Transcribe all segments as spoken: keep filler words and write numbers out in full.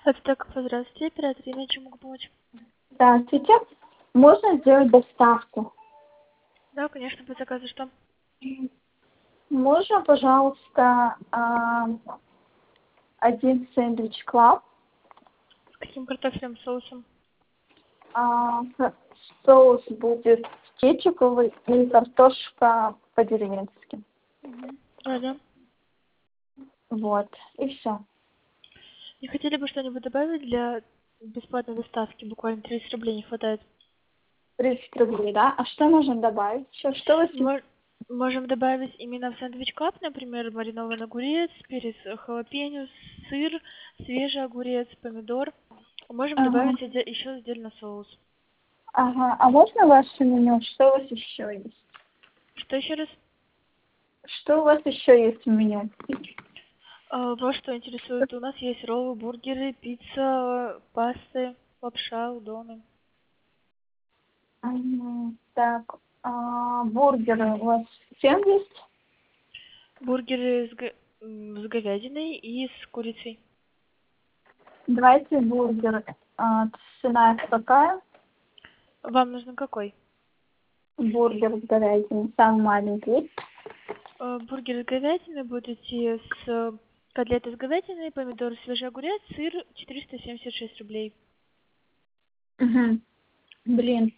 Так, здравствуйте, оператор, я чем могу помочь? Здравствуйте. Можно сделать доставку? Да, конечно, по заказу что? Можно, пожалуйста, а, один сэндвич клаб, С каким картофельным соусом? а, соус будет кетчуповый и картошка по-деревенски. Угу. Да, да. Вот, и все. Не хотели бы что-нибудь добавить для бесплатной доставки? Буквально тридцать рублей не хватает. тридцать рублей, да? А что можно добавить еще? Что у вас есть? Мож- Можем добавить именно в сэндвич клаб, например, маринованный огурец, перец халапеньо, сыр, свежий огурец, помидор. Можем Ага. добавить отде- еще отдельно соус. Ага. А можно ваше меню? Что у вас еще есть? Что еще раз? Что у вас еще есть в меню? А, вас что интересует? У нас есть роллы, бургеры, пицца, пасты, лапша, удоны. Ага. Так, а, бургеры у вас всем есть? Бургеры с, го- м, с говядиной и с курицей. Давайте бургер. А, цена какая? Вам нужен какой? Бургер с говядиной, самый маленький. Э, Бургер с говядиной будет идти с э, котлеты с говядиной, помидор, свежий огурец, сыр четыреста семьдесят шесть рублей. Угу. Блин.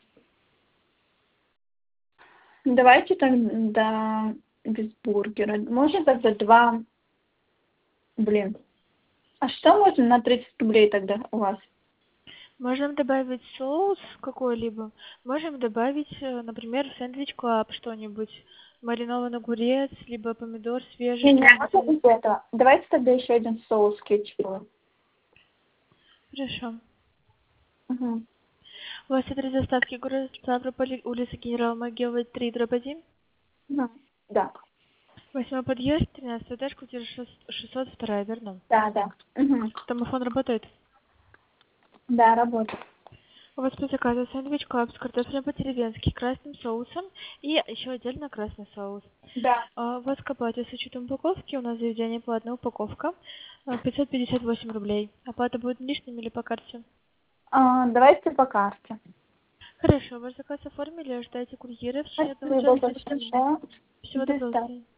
Давайте тогда без бургера. Можно тогда два... Блин. А что можно на тридцать рублей тогда у вас? Можем добавить соус какой-либо. Можем добавить, э, например, в сэндвич клаб что-нибудь. Маринованный огурец, либо помидор свежий, Не, не, что-нибудь. можно без этого. Давайте тогда еще один соус кетчуповый. Хорошо. Угу. У вас адрес доставки город Ставрополь, улица Генерала Могилы, три, дробь один. Угу. Да. Восьмой подъезд, тринадцатый этаж, квартира шестьсот два, верно? Да, да. Угу. Домофон работает. Да, работает. У вас по заказу сэндвич клаб с картофелем по-деревенски, красным соусом и еще отдельно красный соус. Да. А, у вас к оплате с учетом упаковки, у нас заведение платная упаковка, а, пятьсот пятьдесят восемь рублей. Оплата будет наличными или по карте? А, давайте по карте. Хорошо, ваш заказ оформили, ожидайте курьера в течение одного Спасибо часа с десяти минут. большое. Всего До доброго, до свидания. свидания.